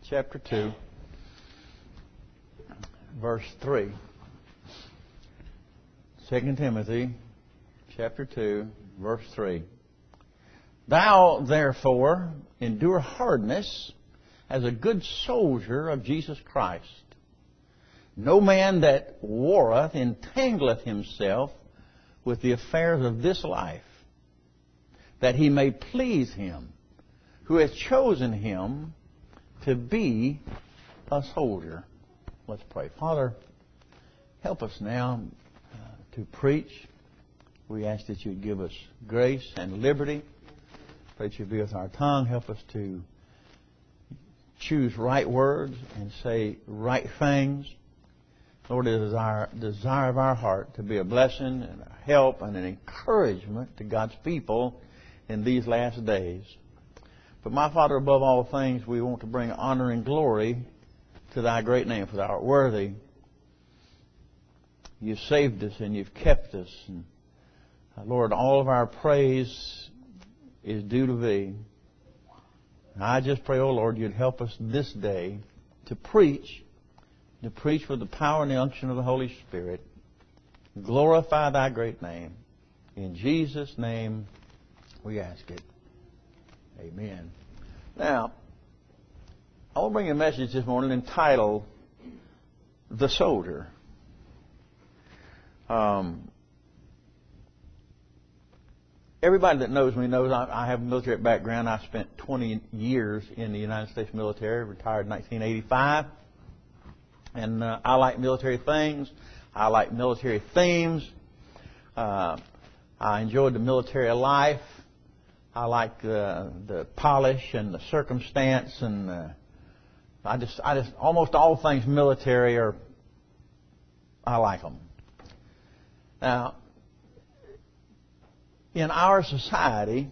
chapter 2, verse 3. 2 Timothy chapter 2, verse 3. Thou, therefore, endure hardness as a good soldier of Jesus Christ. No man that warreth entangleth himself with the affairs of this life, that he may please him who hath chosen him to be a soldier. Let's pray. Father, help us now to preach. We ask that you'd give us grace and liberty. Pray that you'd be with our tongue. Help us to choose right words and say right things. Lord, it is our desire of our heart to be a blessing and a help and an encouragement to God's people in these last days. But my Father, above all things, we want to bring honor and glory to thy great name, for thou art worthy. You've saved us and you've kept us. And Lord, all of our praise is due to thee. And I just pray, oh Lord, you'd help us this day to preach with the power and the unction of the Holy Spirit. Glorify thy great name. In Jesus' name we ask it. Amen. Now, I want to bring a message this morning entitled The Soldier. Everybody that knows me knows I have a military background. I spent 20 years in the United States military, retired in 1985. And I like military things. I like military themes. I enjoyed the military life. I like the polish and the circumstance, and I just almost all things military I like them. Now, in our society,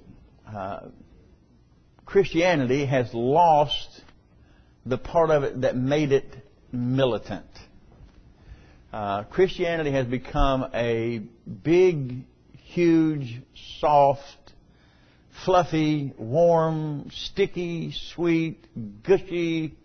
Christianity has lost the part of it that made it militant. Christianity has become a big, huge, soft, fluffy, warm, sticky, sweet, gushy,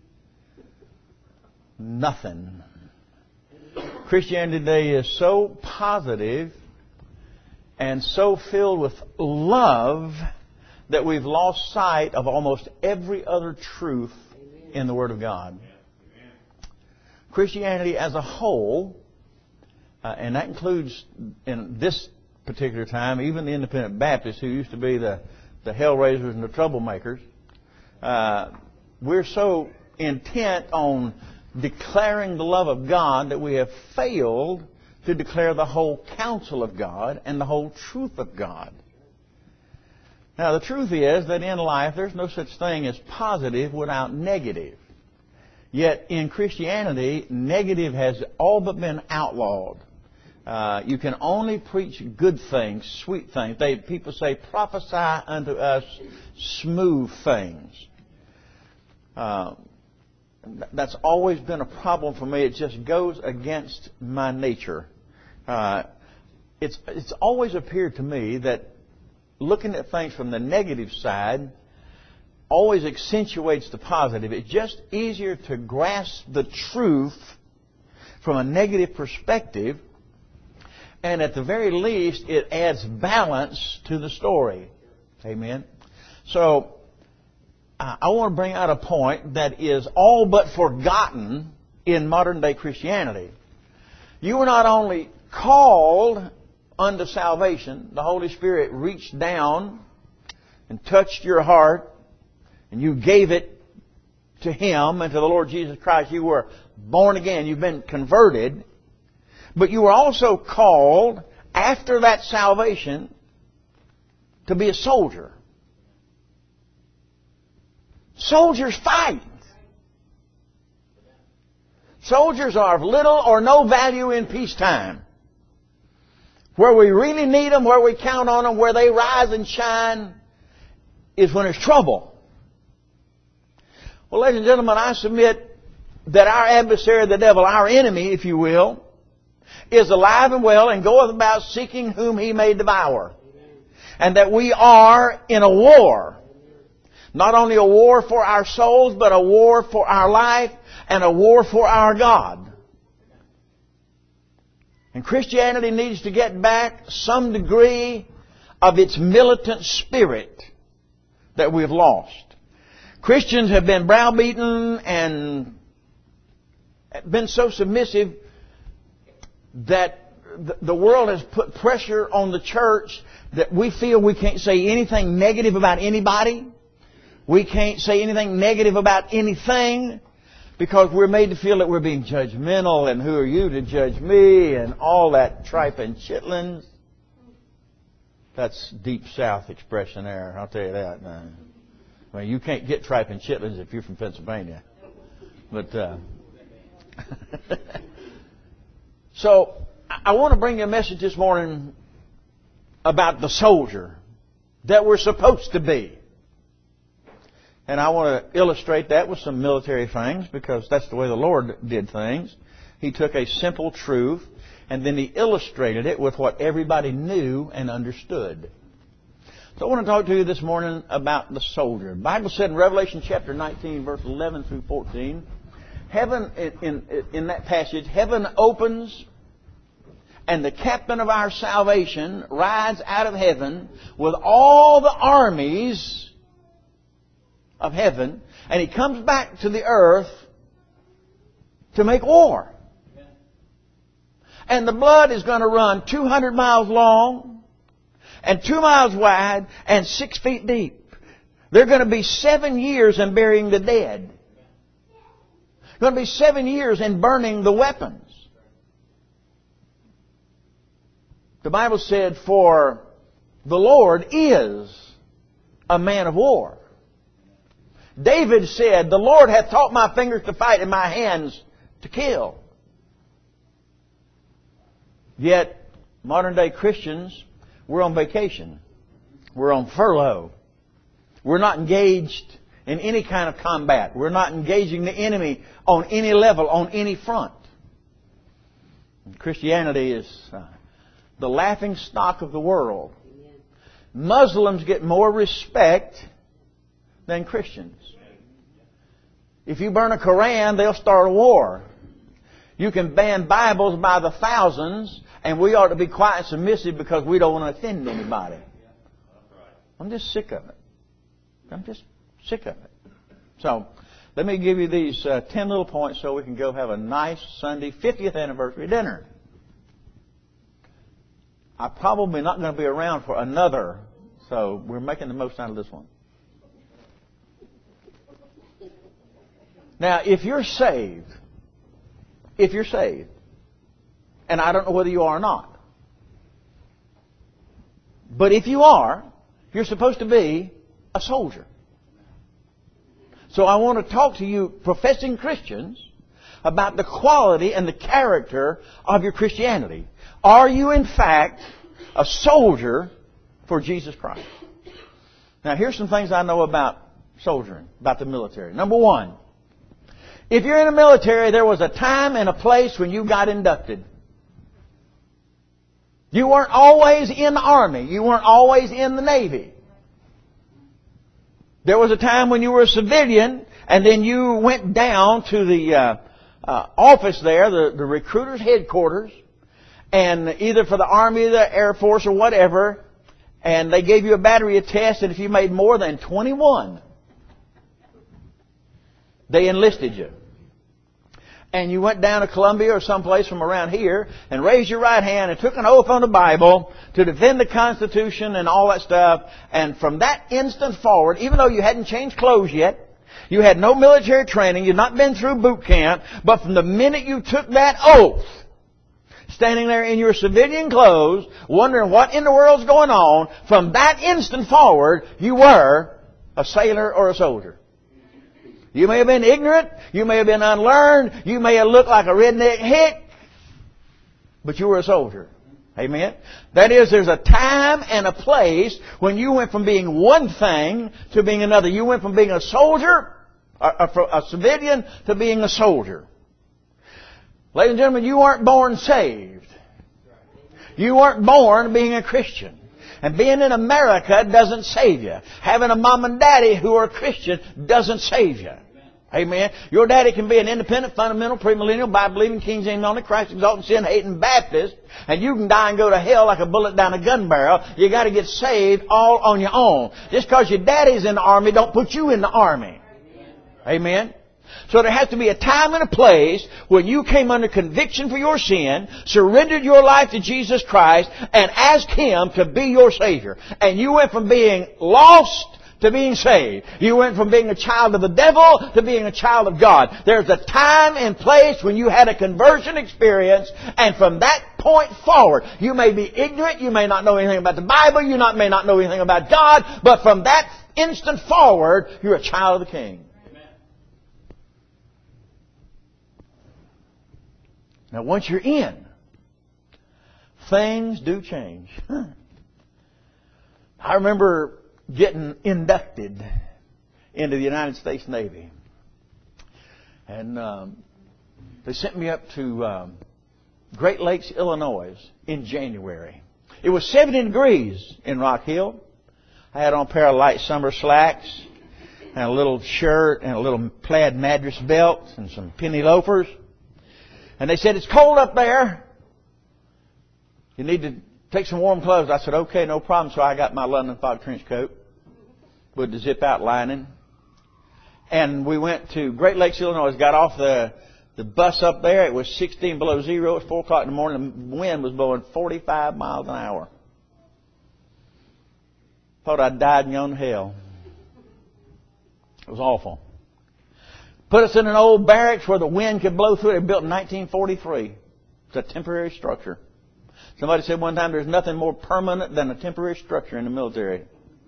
nothing. Christianity today is so positive and so filled with love that we've lost sight of almost every other truth in the Word of God. Christianity as a whole, and that includes in this particular time even the Independent Baptists, who used to be the hellraisers and the troublemakers, we're so intent on declaring the love of God that we have failed to declare the whole counsel of God and the whole truth of God. Now, the truth is that in life there's no such thing as positive without negative. Yet in Christianity, negative has all but been outlawed. You can only preach good things, sweet things. People say, prophesy unto us smooth things. That's always been a problem for me. It just goes against my nature. It's always appeared to me that looking at things from the negative side always accentuates the positive. It's just easier to grasp the truth from a negative perspective, and at the very least, it adds balance to the story. Amen? So, I want to bring out a point that is all but forgotten in modern-day Christianity. You were not only called unto salvation, the Holy Spirit reached down and touched your heart, and you gave it to Him and to the Lord Jesus Christ. You were born again. You've been converted. But you were also called, after that salvation, to be a soldier. Soldiers fight. Soldiers are of little or no value in peacetime. Where we really need them, where we count on them, where they rise and shine, is when there's trouble. Well, ladies and gentlemen, I submit that our adversary, the devil, our enemy, if you will, is alive and well and goeth about seeking whom he may devour. And that we are in a war. Not only a war for our souls, but a war for our life and a war for our God. And Christianity needs to get back some degree of its militant spirit that we've lost. Christians have been browbeaten and been so submissive that the world has put pressure on the church that we feel we can't say anything negative about anybody. We can't say anything negative about anything because we're made to feel that we're being judgmental and who are you to judge me and all that tripe and chitlins. That's deep South expression there, I'll tell you that. I mean, you can't get tripe and chitlins if you're from Pennsylvania. But so I want to bring you a message this morning about the soldier that we're supposed to be. And I want to illustrate that with some military things because that's the way the Lord did things. He took a simple truth and then He illustrated it with what everybody knew and understood. So I want to talk to you this morning about the soldier. The Bible said in Revelation chapter 19, verse 11 through 14, heaven, in that passage, heaven opens and the captain of our salvation rides out of heaven with all the armies of heaven, and He comes back to the earth to make war. And the blood is going to run 200 miles long and 2 miles wide and 6 feet deep. There are going to be 7 years in burying the dead. There's going to be 7 years in burning the weapons. The Bible said, for the Lord is a man of war. David said, the Lord hath taught my fingers to fight and my hands to kill. Yet, modern day Christians, we're on vacation. We're on furlough. We're not engaged in any kind of combat. We're not engaging the enemy on any level, on any front. And Christianity is the laughing stock of the world. Muslims get more respect than Christians. If you burn a Koran, they'll start a war. You can ban Bibles by the thousands, and we ought to be quiet and submissive because we don't want to offend anybody. I'm just sick of it. I'm just sick of it. So, let me give you these 10 little points so we can go have a nice Sunday 50th anniversary dinner. I'm probably not going to be around for another, so we're making the most out of this one. Now, if you're saved, and I don't know whether you are or not, but if you are, you're supposed to be a soldier. So I want to talk to you, professing Christians, about the quality and the character of your Christianity. Are you, in fact, a soldier for Jesus Christ? Now, here's some things I know about soldiering, about the military. Number one, if you're in the military, there was a time and a place when you got inducted. You weren't always in the Army. You weren't always in the Navy. There was a time when you were a civilian, and then you went down to the office there, the recruiter's headquarters, and either for the Army, the Air Force, or whatever, and they gave you a battery of tests, and if you made more than 21, they enlisted you. And you went down to Columbia or someplace from around here and raised your right hand and took an oath on the Bible to defend the Constitution and all that stuff. And from that instant forward, even though you hadn't changed clothes yet, you had no military training, you'd not been through boot camp, but from the minute you took that oath, standing there in your civilian clothes, wondering what in the world's going on, from that instant forward, you were a sailor or a soldier. You may have been ignorant, you may have been unlearned, you may have looked like a redneck hick, but you were a soldier. Amen? That is, there's a time and a place when you went from being one thing to being another. You went from being a soldier, a civilian, to being a soldier. Ladies and gentlemen, you weren't born saved. You weren't born being a Christian. And being in America doesn't save you. Having a mom and daddy who are Christian doesn't save you. Amen. Your daddy can be an independent, fundamental, premillennial, Bible-believing, King James only, Christ-exalting, sin-hating Baptist, and you can die and go to hell like a bullet down a gun barrel. You got to get saved all on your own. Just because your daddy's in the army don't put you in the army. Amen. So there has to be a time and a place when you came under conviction for your sin, surrendered your life to Jesus Christ, and asked Him to be your Savior. And you went from being lost to being saved. You went from being a child of the devil to being a child of God. There's a time and place when you had a conversion experience, and from that point forward, you may be ignorant, you may not know anything about the Bible, you may not know anything about God, but from that instant forward, you're a child of the King. Amen. Now once you're in, things do change. I remember getting inducted into the United States Navy. And they sent me up to Great Lakes, Illinois in January. It was 70 degrees in Rock Hill. I had on a pair of light summer slacks and a little shirt and a little plaid Madras belt and some penny loafers. And they said, "It's cold up there. You need to take some warm clothes." I said, "Okay, no problem." So I got my London Fog trench coat with the zip-out lining. And we went to Great Lakes, Illinois. Got off the bus up there. It was 16 below zero. It was 4 o'clock in the morning. The wind was blowing 45 miles an hour. Thought I'd died and gone to hell. It was awful. Put us in an old barracks where the wind could blow through it. It was built in 1943. It's a temporary structure. Somebody said one time there's nothing more permanent than a temporary structure in the military.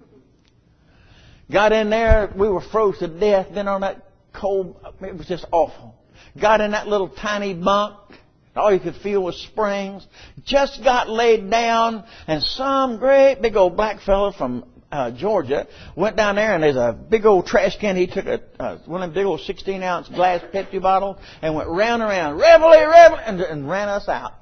Got in there, we were froze to death. Been on that cold, it was just awful. Got in that little tiny bunk. All you could feel was springs. Just got laid down, and some great big old black fella from Georgia went down there, and there's a big old trash can. He took one of them big old 16-ounce glass Pepsi bottles and went round and round, reveille, and ran us out.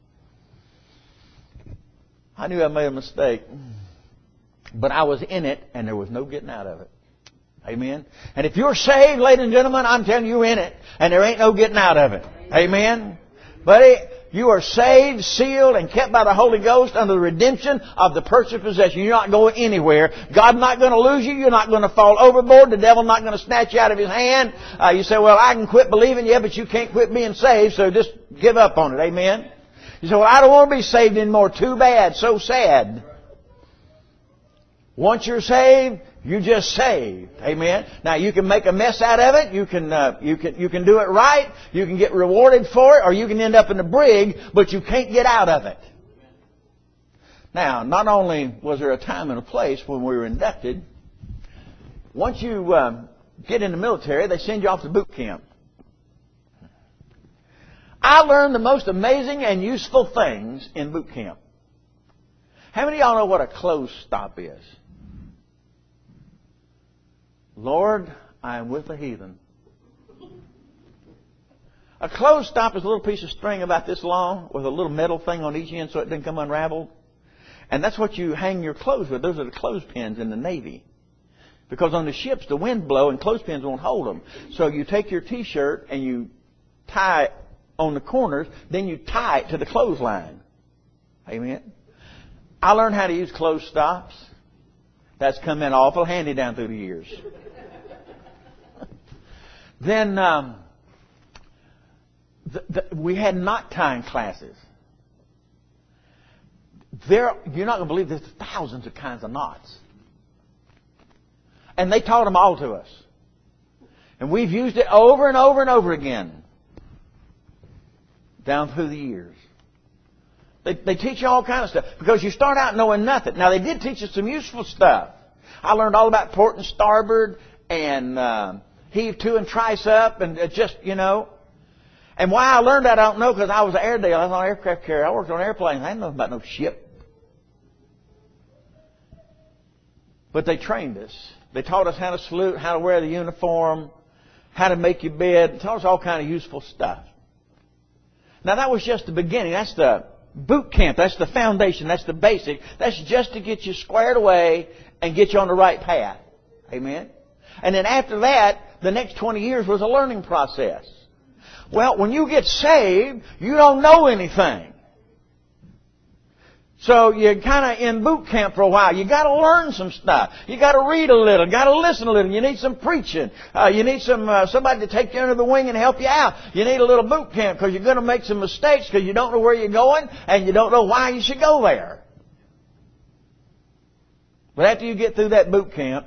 I knew I made a mistake. But I was in it, and there was no getting out of it. Amen. And if you're saved, ladies and gentlemen, I'm telling you, you're in it, and there ain't no getting out of it. Amen. Buddy, you are saved, sealed, and kept by the Holy Ghost under the redemption of the purchased possession. You're not going anywhere. God's not going to lose you. You're not going to fall overboard. The devil's not going to snatch you out of His hand. You say, "Well, I can quit believing." Yeah, but you can't quit being saved, so just give up on it. Amen. You say, "Well, I don't want to be saved anymore." Too bad. So sad. Once you're saved, you're just saved. Amen. Now you can make a mess out of it. You can do it right. You can get rewarded for it, or you can end up in the brig, but you can't get out of it. Now, not only was there a time and a place when we were inducted, once you get in the military, they send you off to boot camp. I learned the most amazing and useful things in boot camp. How many of y'all know what a closed stop is? "Lord, I am with the heathen." A closed stop is a little piece of string about this long with a little metal thing on each end so it doesn't come unraveled. And that's what you hang your clothes with. Those are the clothespins in the Navy. Because on the ships, the wind blow and clothespins won't hold them. So you take your T-shirt and you tie it on the corners, then you tie it to the clothesline. Amen. I learned how to use closed stops. That's come in awful handy down through the years. Then we had knot tying classes. You're not going to believe there's thousands of kinds of knots. And they taught them all to us. And we've used it over and over and over again down through the years. They teach you all kinds of stuff because you start out knowing nothing. Now, they did teach us some useful stuff. I learned all about port and starboard and heave to and trice up and just, you know. And why I learned that, I don't know, because I was an Airedale. I was an aircraft carrier. I worked on airplanes. I didn't know about no ship. But they trained us. They taught us how to salute, how to wear the uniform, how to make your bed. They taught us all kind of useful stuff. Now, that was just the beginning. That's the boot camp. That's the foundation. That's the basic. That's just to get you squared away and get you on the right path. Amen? And then after that, the next 20 years was a learning process. Well, when you get saved, you don't know anything. So you're kind of in boot camp for a while. You got to learn some stuff. You got to read a little. Got to listen a little. You need some preaching. You need somebody to take you under the wing and help you out. You need a little boot camp because you're going to make some mistakes because you don't know where you're going and you don't know why you should go there. But after you get through that boot camp,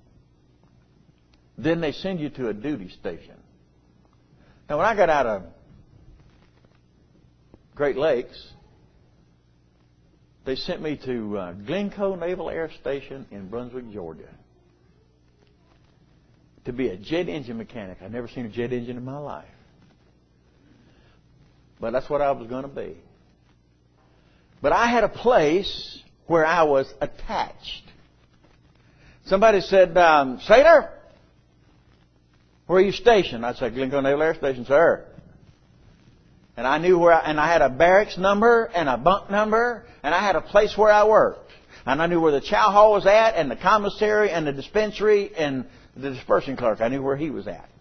then they send you to a duty station. Now, when I got out of Great Lakes, they sent me to Glencoe Naval Air Station in Brunswick, Georgia, to be a jet engine mechanic. I'd never seen a jet engine in my life. But that's what I was going to be. But I had a place where I was attached. Somebody said, Sailor, where are you stationed? I said, Glencoe Naval Air Station, sir. And I knew and I had a barracks number and a bunk number, and I had a place where I worked. And I knew where the chow hall was at, and the commissary, and the dispensary, and the dispersing clerk. I knew where he was at.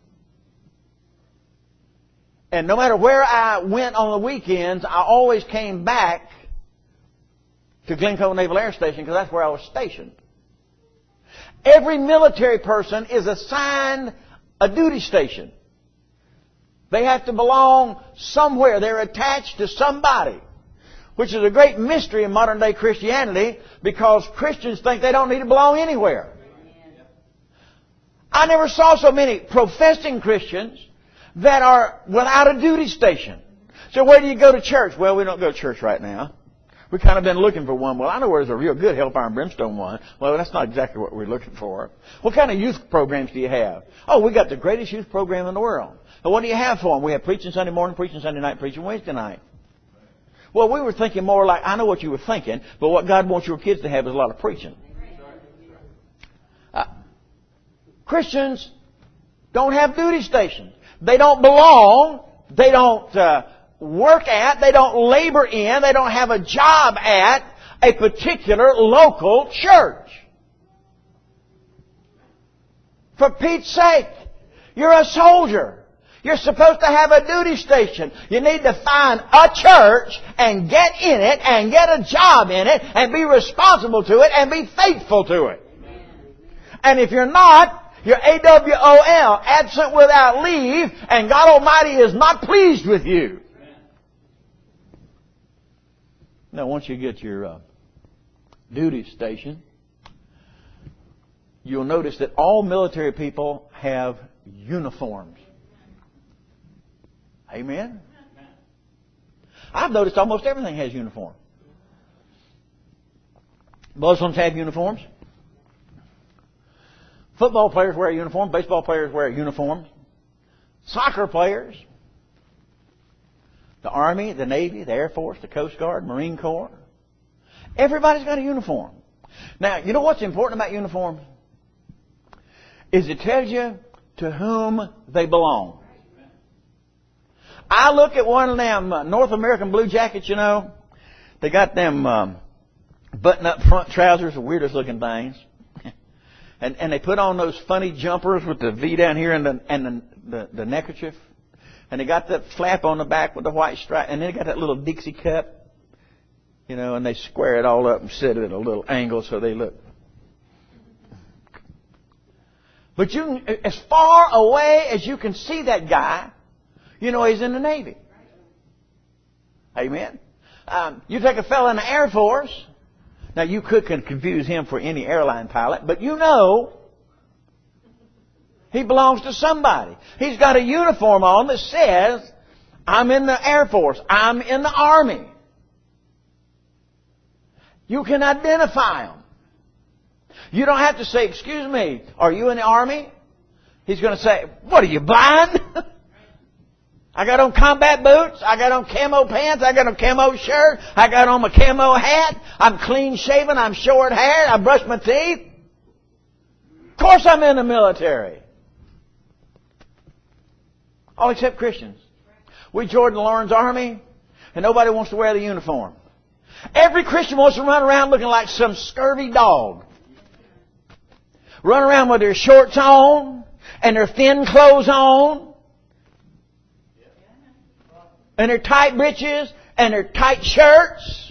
And no matter where I went on the weekends, I always came back to Glencoe Naval Air Station because that's where I was stationed. Every military person is assigned a duty station. They have to belong somewhere. They're attached to somebody, which is a great mystery in modern day Christianity because Christians think they don't need to belong anywhere. I never saw so many professing Christians that are without a duty station. So where do you go to church? Well, we don't go to church right now. We've kind of been looking for one. Well, I know where there's a real good hellfire and brimstone one. Well, that's not exactly what we're looking for. What kind of youth programs do you have? Oh, we got the greatest youth program in the world. Now, what do you have for them? We have preaching Sunday morning, preaching Sunday night, preaching Wednesday night. Well, we were thinking more like, I know what you were thinking, but what God wants your kids to have is a lot of preaching. Christians don't have duty stations. They don't belong. They don't work at. They don't labor in. They don't have a job at a particular local church. For Pete's sake, you're a soldier. You're supposed to have a duty station. You need to find a church and get in it and get a job in it and be responsible to it and be faithful to it. And if you're not, you're AWOL, absent without leave, and God Almighty is not pleased with you. Now, once you get your duty station, you'll notice that all military people have uniforms. Amen? I've noticed almost everything has uniform. Muslims have uniforms. Football players wear a uniform. Baseball players wear uniforms. Soccer players. The Army, the Navy, the Air Force, the Coast Guard, Marine Corps. Everybody's got a uniform. Now, you know what's important about uniforms? Is it tells you to whom they belong. I look at one of them North American blue jackets, you know. They got them button-up front trousers, the weirdest looking things. And they put on those funny jumpers with the V down here and the neckerchief. And they got that flap on the back with the white stripe. And then they got that little Dixie cup. You know, and they square it all up and set it at a little angle so they look. But you can, as far away as you can see that guy, you know he's in the Navy. Amen. You take a fellow in the Air Force. Now, you could confuse him for any airline pilot, but you know he belongs to somebody. He's got a uniform on that says, I'm in the Air Force. I'm in the Army. You can identify him. You don't have to say, excuse me, are you in the Army? He's going to say, what are you, blind? I got on combat boots. I got on camo pants. I got on camo shirt. I got on my camo hat. I'm clean shaven. I'm short haired. I brush my teeth. Of course I'm in the military. All except Christians. We Jordan Lawrence Army. And nobody wants to wear the uniform. Every Christian wants to run around looking like some scurvy dog. Run around with their shorts on and their thin clothes on and their tight breeches and their tight shirts.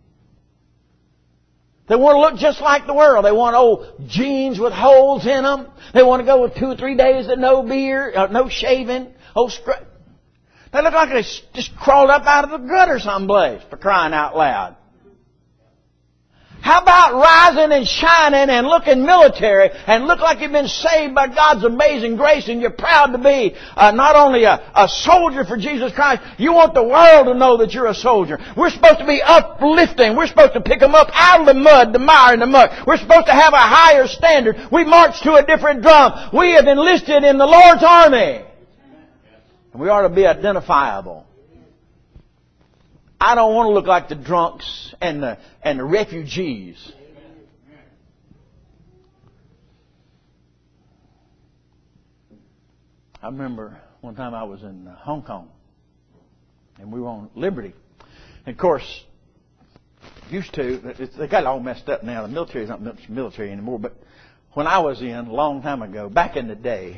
They want to look just like the world. They want old jeans with holes in them. They want to go with 2 or 3 days of no beard, no shaving. They look like they just crawled up out of the gutter someplace, for crying out loud. How about rising and shining and looking military and look like you've been saved by God's amazing grace and you're proud to be not only a soldier for Jesus Christ, you want the world to know that you're a soldier. We're supposed to be uplifting. We're supposed to pick them up out of the mud, the mire and the muck. We're supposed to have a higher standard. We march to a different drum. We have enlisted in the Lord's army. And we ought to be identifiable. I don't want to look like the drunks and the refugees. I remember one time I was in Hong Kong and we were on Liberty. And of course, they got it all messed up now. The military is not much military anymore. But when I was in, a long time ago, back in the day,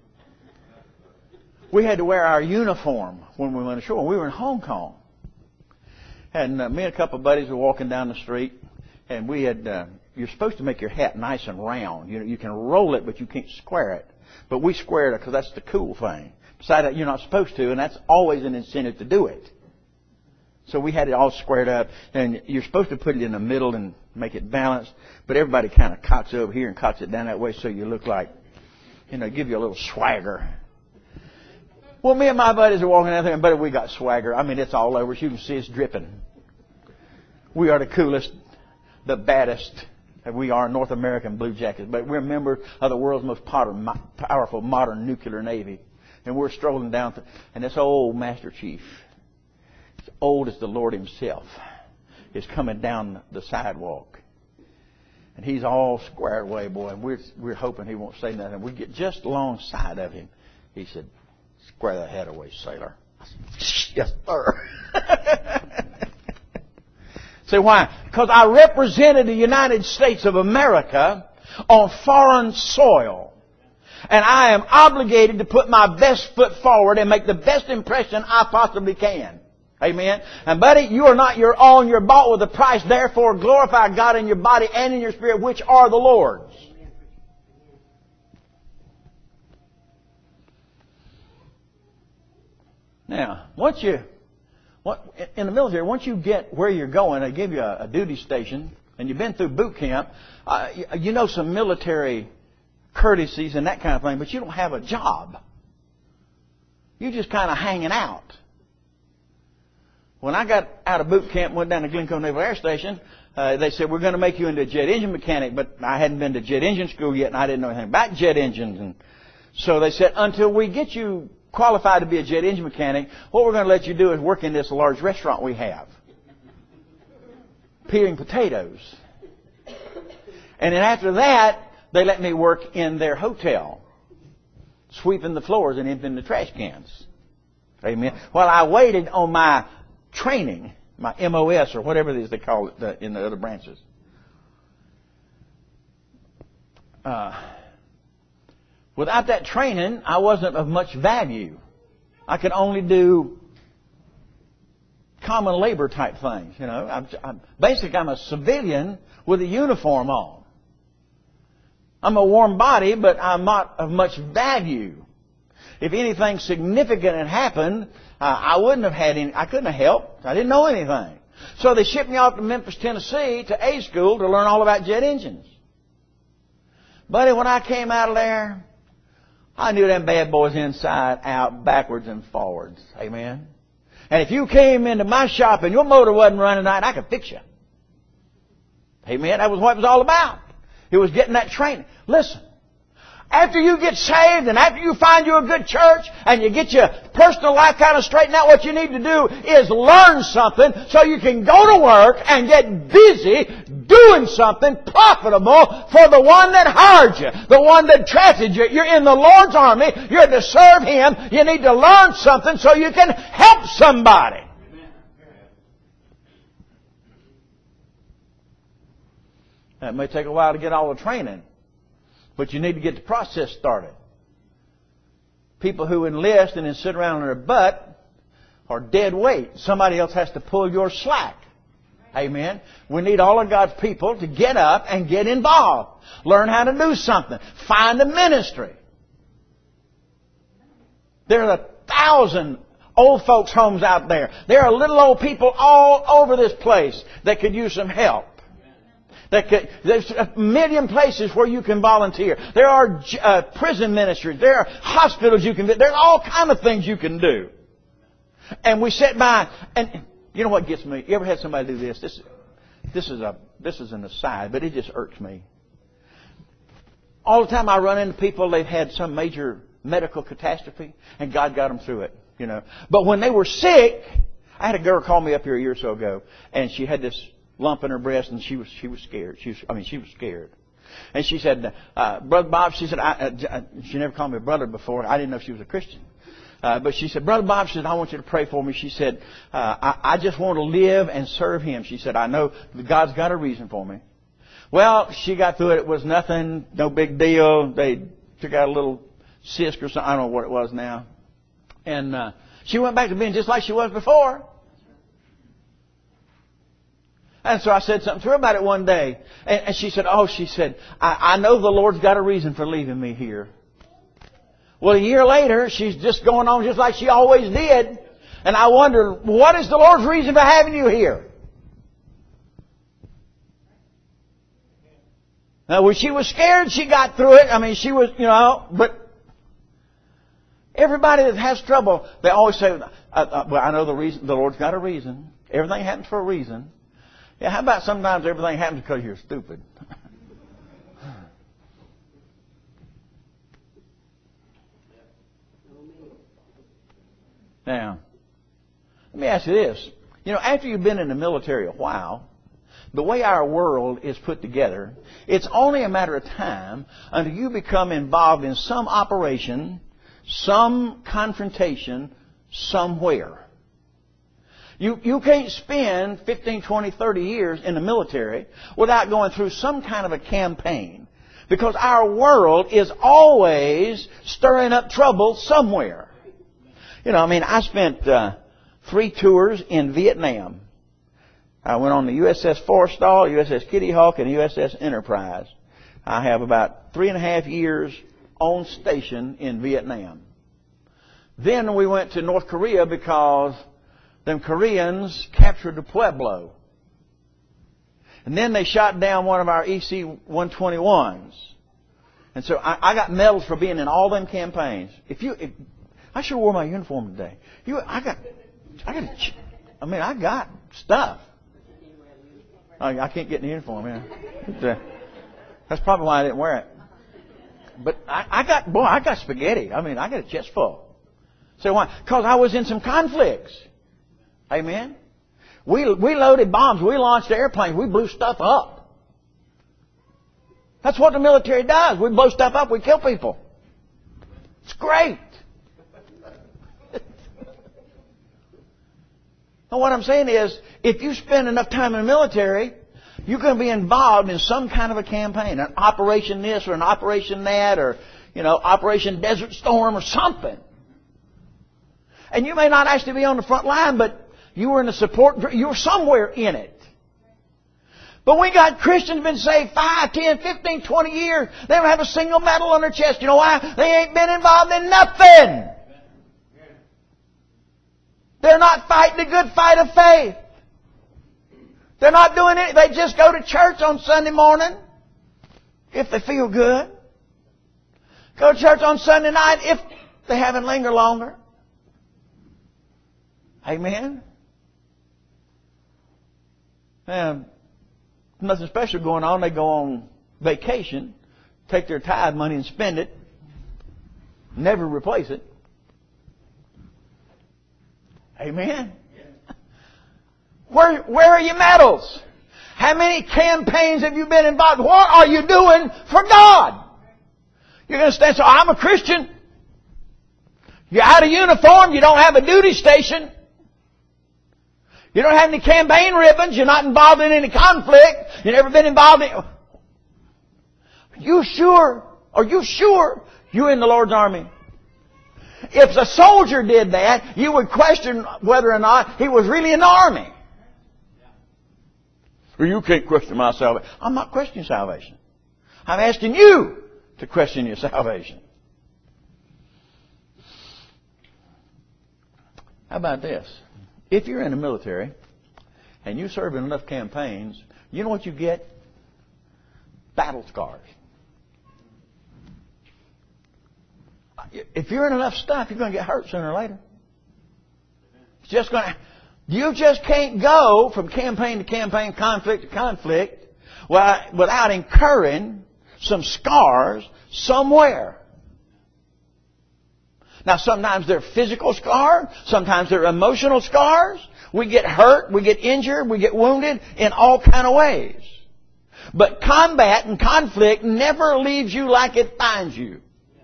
we had to wear our uniform when we went ashore. We were in Hong Kong. And me and a couple of buddies were walking down the street, and we had, you're supposed to make your hat nice and round. You can roll it, but you can't square it. But we squared it because that's the cool thing. Besides that, you're not supposed to, and that's always an incentive to do it. So we had it all squared up, and you're supposed to put it in the middle and make it balanced, but everybody kind of cocks it over here and cocks it down that way so you look like, give you a little swagger. Well, me and my buddies are walking out there, and buddy, we got swagger. I mean, it's all over. You can see it's dripping. We are the coolest, the baddest. We are North American Blue Jackets, but we're members of the world's most powerful modern nuclear navy. And we're strolling down, and this old Master Chief, as old as the Lord Himself, is coming down the sidewalk. And he's all squared away, boy, and we're hoping he won't say nothing. We get just alongside of him. He said, "Square that head away, sailor." I said, "Yes, sir." Say why? Because I represented the United States of America on foreign soil. And I am obligated to put my best foot forward and make the best impression I possibly can. Amen? And buddy, you are not your own. You're bought with a price. Therefore, glorify God in your body and in your spirit, which are the Lord's. Now, in the military, once you get where you're going, they give you a duty station, and you've been through boot camp, you know some military courtesies and that kind of thing, but you don't have a job. You're just kind of hanging out. When I got out of boot camp and went down to Glencoe Naval Air Station, they said, "We're going to make you into a jet engine mechanic," but I hadn't been to jet engine school yet, and I didn't know anything about jet engines. And so they said, "Until we get you qualified to be a jet engine mechanic, what we're going to let you do is work in this large restaurant we have, peeling potatoes." And then after that, they let me work in their hotel, sweeping the floors and emptying the trash cans. Amen. While I waited on my training, my MOS or whatever it is they call it in the other branches. Without that training, I wasn't of much value. I could only do common labor type things. Basically, I'm a civilian with a uniform on. I'm a warm body, but I'm not of much value. If anything significant had happened, I couldn't have helped. I didn't know anything. So they shipped me off to Memphis, Tennessee to A school to learn all about jet engines. Buddy, when I came out of there, I knew them bad boys inside, out, backwards, and forwards. Amen. And if you came into my shop and your motor wasn't running right, I could fix you. Amen. That was what it was all about. It was getting that training. Listen. After you get saved and after you find you a good church and you get your personal life kind of straightened out, what you need to do is learn something so you can go to work and get busy doing something profitable for the one that hired you, the one that trusted you. You're in the Lord's army. You're to serve Him. You need to learn something so you can help somebody. It may take a while to get all the training, but you need to get the process started. People who enlist and then sit around on their butt are dead weight. Somebody else has to pull your slack. Amen. We need all of God's people to get up and get involved. Learn how to do something. Find a ministry. There are 1,000 old folks' homes out there. There are little old people all over this place that could use some help. There's a million places where you can volunteer. There are prison ministries. There are hospitals you can visit. There's all kind of things you can do. And we sit by, and you know what gets me? You ever had somebody do this? This is an aside, but it just irks me. All the time I run into people, they've had some major medical catastrophe, and God got them through it. You know. But when they were sick, I had a girl call me up here a year or so ago, and she had this lump in her breast, and she was scared. She was scared. And she said, Brother Bob, she said, she never called me a brother before. I didn't know she was a Christian. But she said, Brother Bob, she said, I want you to pray for me. She said, I just want to live and serve Him. She said, I know God's got a reason for me. Well, she got through it. It was nothing, no big deal. They took out a little cyst or something. I don't know what it was now. And she went back to being just like she was before. And so I said something to her about it one day. And she said, I know the Lord's got a reason for leaving me here. Well, a year later, she's just going on just like she always did. And I wonder, what is the Lord's reason for having you here? Now, when she was scared, she got through it. I mean, she was, but everybody that has trouble, they always say, well, I know the reason, the Lord's got a reason. Everything happens for a reason. Yeah, how about sometimes everything happens because you're stupid? Now, let me ask you this. After you've been in the military a while, the way our world is put together, it's only a matter of time until you become involved in some operation, some confrontation, somewhere. You can't spend 15, 20, 30 years in the military without going through some kind of a campaign. Because our world is always stirring up trouble somewhere. I spent 3 tours in Vietnam. I went on the USS Forrestal, USS Kitty Hawk, and USS Enterprise. I have about 3.5 years on station in Vietnam. Then we went to North Korea because them Koreans captured the Pueblo. And then they shot down one of our EC-121s. And so I got medals for being in all them campaigns. I sure wore my uniform today. I got stuff. I can't get in the uniform, yeah. That's probably why I didn't wear it. But I got spaghetti. I got a chest full. So why? Because I was in some conflicts. Amen. We loaded bombs. We launched airplanes. We blew stuff up. That's what the military does. We blow stuff up. We kill people. It's great. And what I'm saying is, if you spend enough time in the military, you're going to be involved in some kind of a campaign, an Operation this or an Operation that, or Operation Desert Storm or something. And you may not actually be on the front line, but you were in the support. You were somewhere in it. But we got Christians been saved 5, 10, 15, 20 years. They don't have a single medal on their chest. You know why? They ain't been involved in nothing. They're not fighting the good fight of faith. They're not doing it. They just go to church on Sunday morning if they feel good. Go to church on Sunday night if they haven't lingered longer. Amen. And nothing special going on. They go on vacation, take their tithe money and spend it, never replace it. Amen. Where are your medals? How many campaigns have you been involved in? What are you doing for God? You're going to stand, so I'm a Christian. You're out of uniform. You don't have a duty station. You don't have any campaign ribbons. You're not involved in any conflict. You've never been involved in... You sure? Are you sure you're in the Lord's army? If a soldier did that, you would question whether or not he was really in the army. Or you can't question my salvation. I'm not questioning salvation. I'm asking you to question your salvation. How about this? If you're in the military and you serve in enough campaigns, you know what you get? Battle scars. If you're in enough stuff, you're going to get hurt sooner or later. It's just going to... You just can't go from campaign to campaign, conflict to conflict, without incurring some scars somewhere. Now, sometimes they're physical scars. Sometimes they're emotional scars. We get hurt, we get injured, we get wounded in all kind of ways. But combat and conflict never leaves you like it finds you.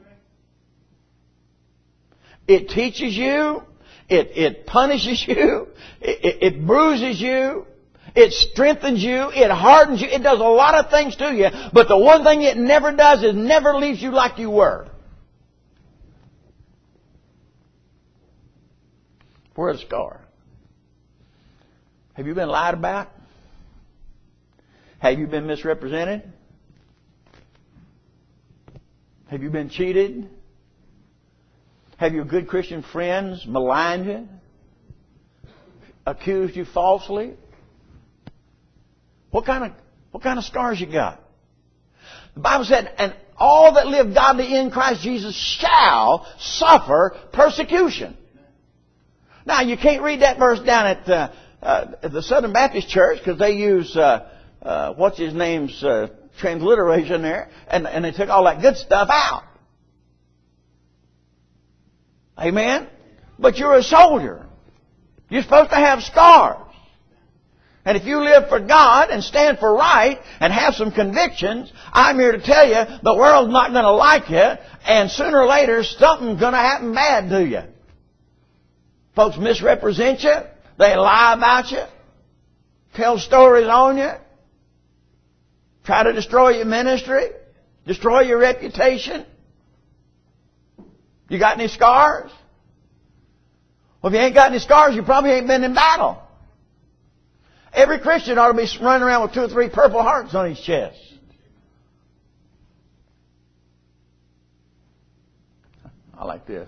It teaches you. It punishes you. It bruises you. It strengthens you. It hardens you. It does a lot of things to you. But the one thing it never does is never leaves you like you were. Where's the scar? Have you been lied about? Have you been misrepresented? Have you been cheated? Have your good Christian friends maligned you? Accused you falsely? What kind of scars you got? The Bible said, and all that live godly in Christ Jesus shall suffer persecution. Now, you can't read that verse down at the Southern Baptist Church because they use, what's his name's transliteration there, and they took all that good stuff out. Amen? But you're a soldier. You're supposed to have scars. And if you live for God and stand for right and have some convictions, I'm here to tell you the world's not going to like you, and sooner or later something's going to happen bad to you. Folks misrepresent you. They lie about you. Tell stories on you. Try to destroy your ministry. Destroy your reputation. You got any scars? Well, if you ain't got any scars, you probably ain't been in battle. Every Christian ought to be running around with 2 or 3 purple hearts on his chest. I like this.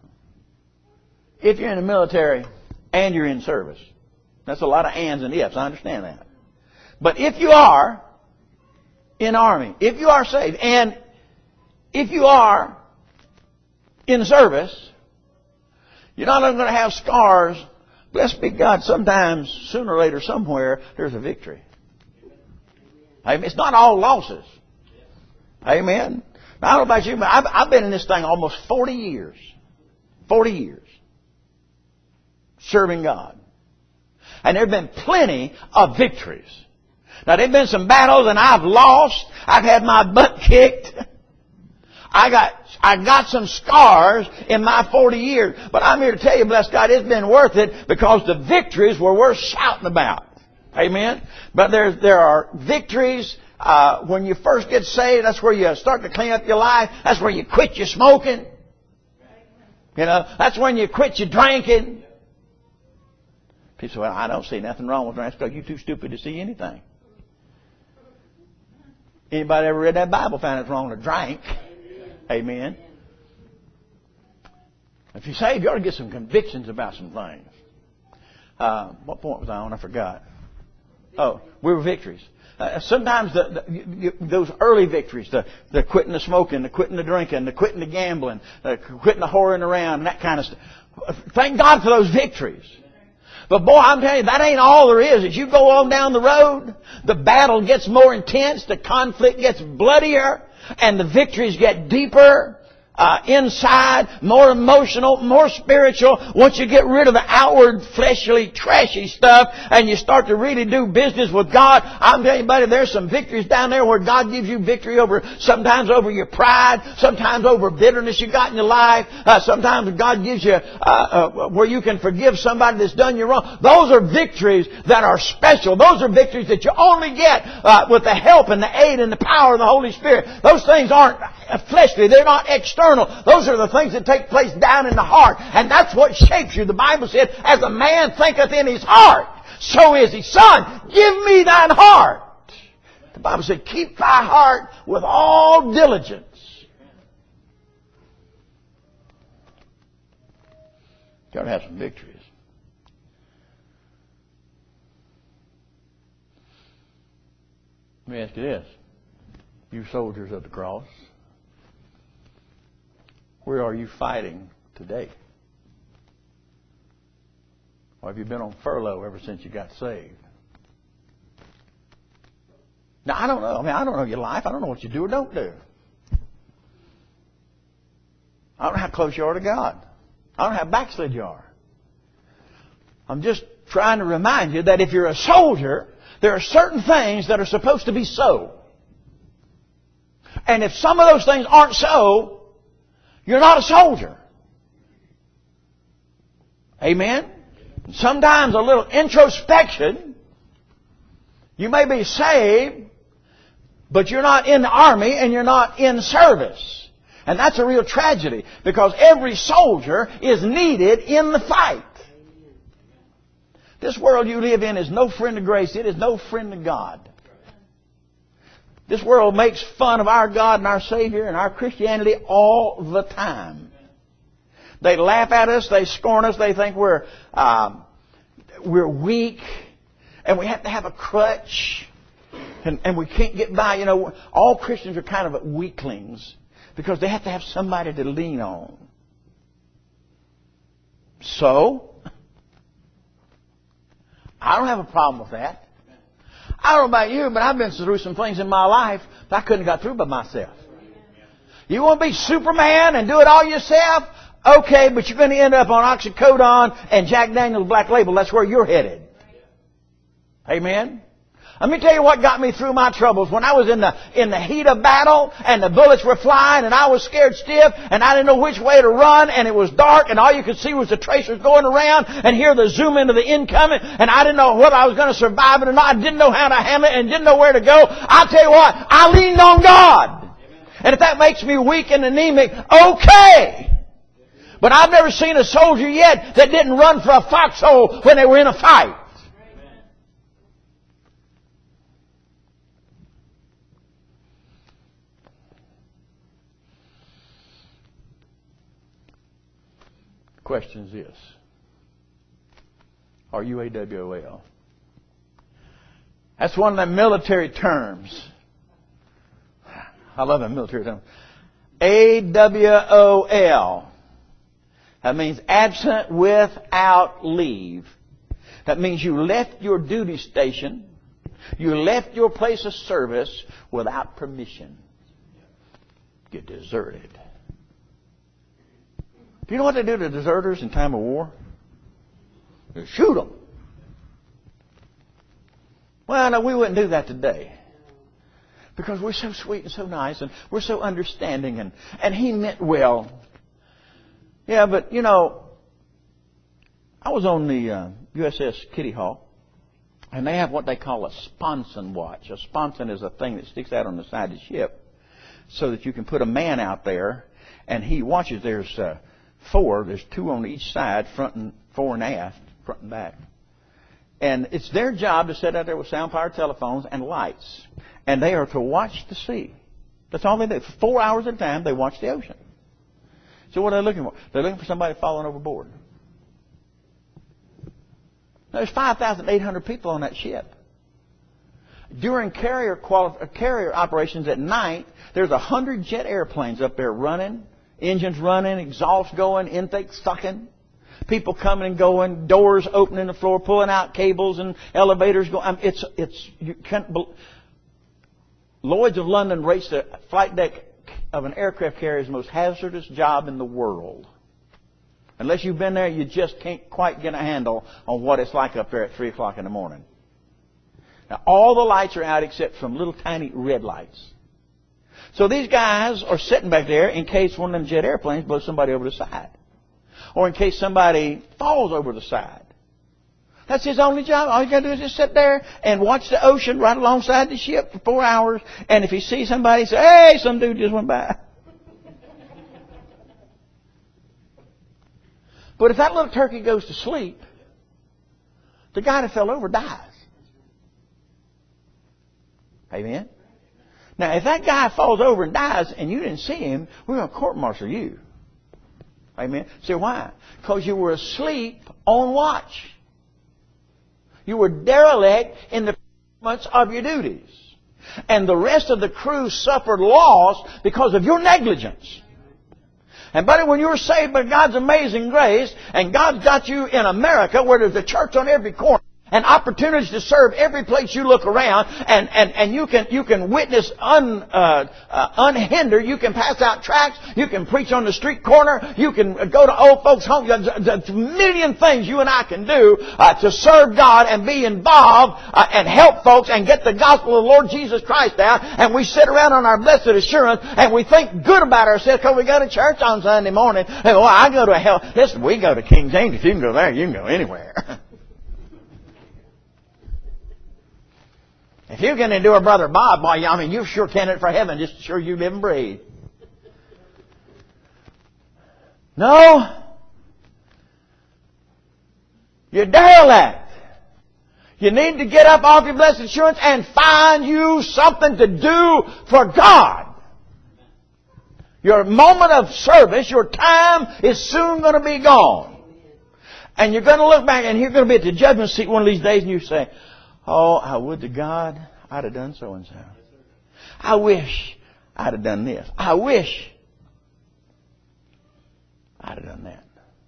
If you're in the military and you're in service, that's a lot of ands and ifs. I understand that. But if you are in the army, if you are saved, and if you are in service, you're not only going to have scars. Blessed be God, sometimes, sooner or later, somewhere, there's a victory. Amen. It's not all losses. Amen. Now, I don't know about you, but I've been in this thing almost 40 years. 40 years. Serving God. And there have been plenty of victories. Now, there have been some battles and I've lost. I've had my butt kicked. I got some scars in my 40 years. But I'm here to tell you, bless God, it's been worth it because the victories were worth shouting about. Amen? But there are victories when you first get saved. That's where you start to clean up your life. That's where you quit your smoking. You know, that's when you quit your drinking. People say, well, I don't see nothing wrong with drinking because you're too stupid to see anything. Anybody ever read that Bible found it's wrong to drink? Amen. If you're saved, you ought to get some convictions about some things. What point was I on? I forgot. Oh, we were victories. Sometimes those early victories, the quitting the smoking, the quitting the drinking, the quitting the gambling, the quitting the whoring around, and that kind of stuff. Thank God for those victories. But boy, I'm telling you, that ain't all there is. As you go on down the road, the battle gets more intense, the conflict gets bloodier, and the victories get deeper. inside, more emotional, more spiritual. Once you get rid of the outward, fleshly, trashy stuff, and you start to really do business with God, I'm telling you, buddy, there's some victories down there where God gives you victory over, sometimes over your pride, sometimes over bitterness you got in your life, sometimes God gives you where you can forgive somebody that's done you wrong. Those are victories that are special. Those are victories that you only get with the help and the aid and the power of the Holy Spirit. Those things aren't fleshly. They're not external. Those are the things that take place down in the heart. And that's what shapes you. The Bible said, as a man thinketh in his heart, so is he. Son, give me thine heart. The Bible said, keep thy heart with all diligence. You ought to have some victories. Let me ask you this. You soldiers of the cross, where are you fighting today? Or have you been on furlough ever since you got saved? Now, I don't know. I don't know your life. I don't know what you do or don't do. I don't know how close you are to God. I don't know how backslid you are. I'm just trying to remind you that if you're a soldier, there are certain things that are supposed to be so. And if some of those things aren't so, you're not a soldier. Amen? Sometimes a little introspection. You may be saved, but you're not in the army and you're not in service. And that's a real tragedy, because every soldier is needed in the fight. This world you live in is no friend of grace. It is no friend of God. This world makes fun of our God and our Savior and our Christianity all the time. They laugh at us. They scorn us. They think we're weak, and we have to have a crutch, and we can't get by. You know, all Christians are kind of weaklings because they have to have somebody to lean on. So, I don't have a problem with that. I don't know about you, but I've been through some things in my life that I couldn't have got through by myself. You want to be Superman and do it all yourself? Okay, but you're going to end up on oxycodone and Jack Daniel's Black Label. That's where you're headed. Amen? Let me tell you what got me through my troubles. When I was in the heat of battle and the bullets were flying and I was scared stiff and I didn't know which way to run and it was dark and all you could see was the tracers going around and hear the zoom into the incoming and I didn't know whether I was going to survive it or not. I didn't know how to handle it and didn't know where to go. I'll tell you what, I leaned on God. And if that makes me weak and anemic, okay. But I've never seen a soldier yet that didn't run for a foxhole when they were in a fight. Question is this. Are you AWOL? That's one of the military terms. I love that military term. AWOL. That means absent without leave. That means you left your duty station. You left your place of service without permission. You deserted. Do you know what they do to deserters in time of war? They shoot them. Well, no, we wouldn't do that today. Because we're so sweet and so nice and we're so understanding and he meant well. Yeah, but, you know, I was on the USS Kitty Hawk and they have what they call a sponson watch. A sponson is a thing that sticks out on the side of the ship so that you can put a man out there and he watches. There's two on each side, front and fore and aft, front and back. And it's their job to sit out there with sound-powered telephones and lights. And they are to watch the sea. That's all they do. For 4 hours at a time, they watch the ocean. So what are they looking for? They're looking for somebody falling overboard. Now, there's 5,800 people on that ship. During carrier operations at night, there's 100 jet airplanes up there running. Engines running, exhaust going, intake sucking, people coming and going, doors opening the floor, pulling out cables and elevators going. You can't. Lloyd's of London rates the flight deck of an aircraft carrier is the most hazardous job in the world. Unless you've been there, you just can't quite get a handle on what it's like up there at 3 o'clock in the morning. Now, all the lights are out except some little tiny red lights. So these guys are sitting back there in case one of them jet airplanes blows somebody over the side. Or in case somebody falls over the side. That's his only job. All you got to do is just sit there and watch the ocean right alongside the ship for 4 hours. And if you see somebody, say, hey, some dude just went by. But if that little turkey goes to sleep, the guy that fell over dies. Amen? Now, if that guy falls over and dies and you didn't see him, we're going to court-martial you. Amen? See why? Because you were asleep on watch. You were derelict in the performance of your duties. And the rest of the crew suffered loss because of your negligence. And buddy, when you're saved by God's amazing grace, and God's got you in America where there's a church on every corner, and opportunities to serve every place you look around, and you can witness unhindered. You can pass out tracts. You can preach on the street corner. You can go to old folks' home. There's a million things you and I can do to serve God and be involved and help folks and get the gospel of the Lord Jesus Christ out. And we sit around on our blessed assurance and we think good about ourselves because we go to church on Sunday morning. And, well, I go to hell. Listen, we go to King James. If you can go there, you can go anywhere. If you can endure Brother Bob, boy, I mean, you sure can it for heaven, just sure you live and breathe. No. You're derelict. You need to get up off your blessed assurance and find you something to do for God. Your moment of service, your time is soon going to be gone. And you're going to look back and you're going to be at the judgment seat one of these days and you say, oh, I would to God I'd have done so and so. I wish I'd have done this. I wish I'd have done that.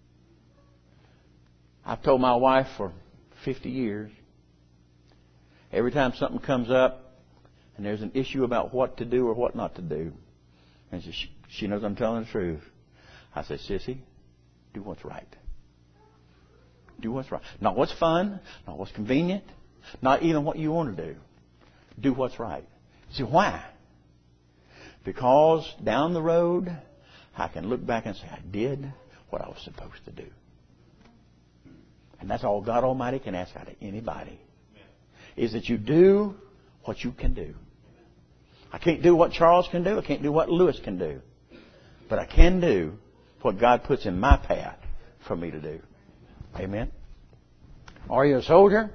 I've told my wife for 50 years, every time something comes up and there's an issue about what to do or what not to do, and she knows I'm telling the truth, I say, Sissy, do what's right. Do what's right. Not what's fun, not what's convenient, not even what you want to do. Do what's right. See, why? Because down the road, I can look back and say, I did what I was supposed to do. And that's all God Almighty can ask out of anybody. Is that you do what you can do. I can't do what Charles can do. I can't do what Lewis can do. But I can do what God puts in my path for me to do. Amen? Are you a soldier?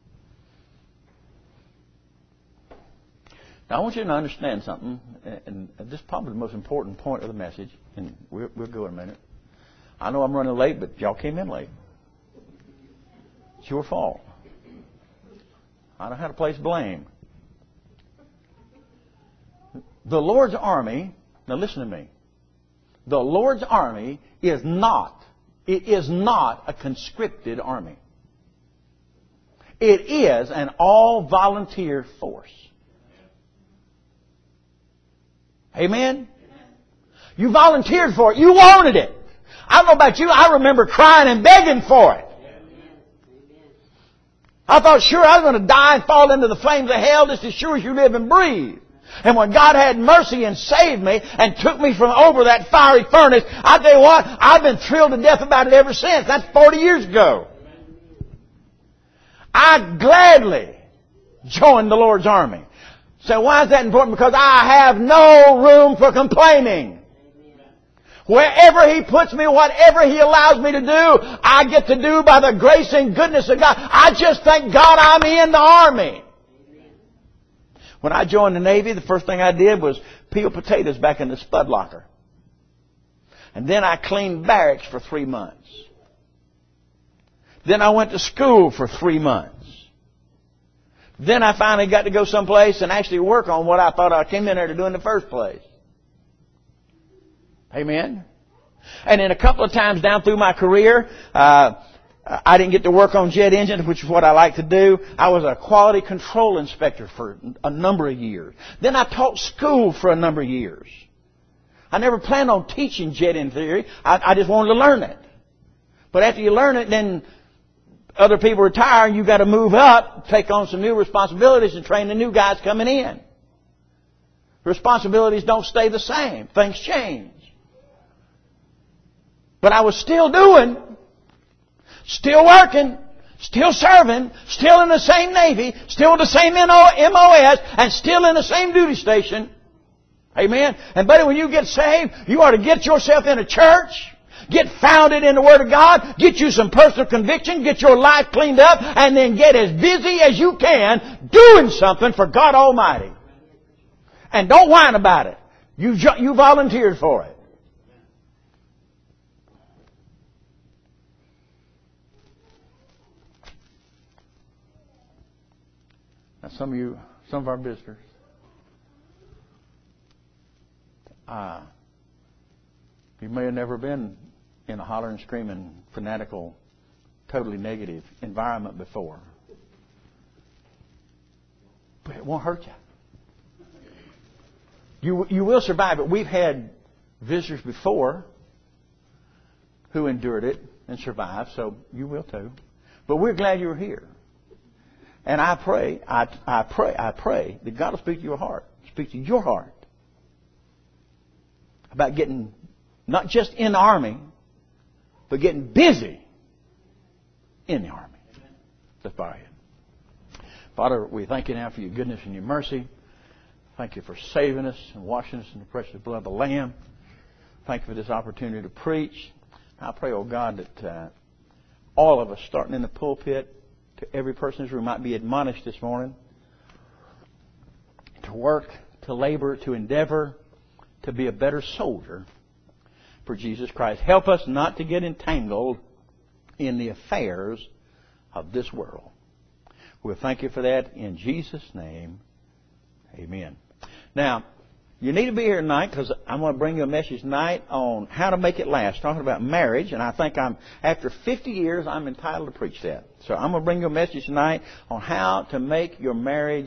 Now, I want you to understand something, and this is probably the most important point of the message, and we'll go in a minute. I know I'm running late, but y'all came in late. It's your fault. I don't have to place blame. The Lord's army, now listen to me. The Lord's army is not a conscripted army. It is an all-volunteer force. Amen? You volunteered for it. You wanted it. I don't know about you. I remember crying and begging for it. I thought, sure, I was going to die and fall into the flames of hell just as sure as you live and breathe. And when God had mercy and saved me and took me from over that fiery furnace, I tell you what, I've been thrilled to death about it ever since. That's 40 years ago. I gladly joined the Lord's army. So why is that important? Because I have no room for complaining. Wherever He puts me, whatever He allows me to do, I get to do by the grace and goodness of God. I just thank God I'm in the army. When I joined the Navy, the first thing I did was peel potatoes back in the spud locker. And then I cleaned barracks for 3 months. Then I went to school for 3 months. Then I finally got to go someplace and actually work on what I thought I came in there to do in the first place. Amen? And then a couple of times down through my career, I didn't get to work on jet engines, which is what I like to do. I was a quality control inspector for a number of years. Then I taught school for a number of years. I never planned on teaching jet in theory. I just wanted to learn it. But after you learn it, then other people retire and you've got to move up, take on some new responsibilities and train the new guys coming in. Responsibilities don't stay the same. Things change. But I was still doing, still working, still serving, still in the same Navy, still the same MOS, and still in the same duty station. Amen? And buddy, when you get saved, you ought to get yourself in a church, get founded in the Word of God, get you some personal conviction, get your life cleaned up, and then get as busy as you can doing something for God Almighty. And don't whine about it. You volunteered for it. Now some of our visitors, you may have never been in a hollering, screaming, fanatical, totally negative environment before. But it won't hurt you. You will survive it. We've had visitors before who endured it and survived, so you will too. But we're glad you're here. And I pray that God will speak to your heart. Speak to your heart about getting not just in the army, but getting busy in the army. Let's bow our head. Father, we thank you now for your goodness and your mercy. Thank you for saving us and washing us in the precious blood of the Lamb. Thank you for this opportunity to preach. I pray, oh God, that all of us, starting in the pulpit, to every person in this room might be admonished this morning to work, to labor, to endeavor, to be a better soldier for Jesus Christ. Help us not to get entangled in the affairs of this world. We'll thank you for that in Jesus' name. Amen. Now, you need to be here tonight because I'm going to bring you a message tonight on how to make it last. Talking about marriage, and I think after 50 years, I'm entitled to preach that. So I'm going to bring you a message tonight on how to make your marriage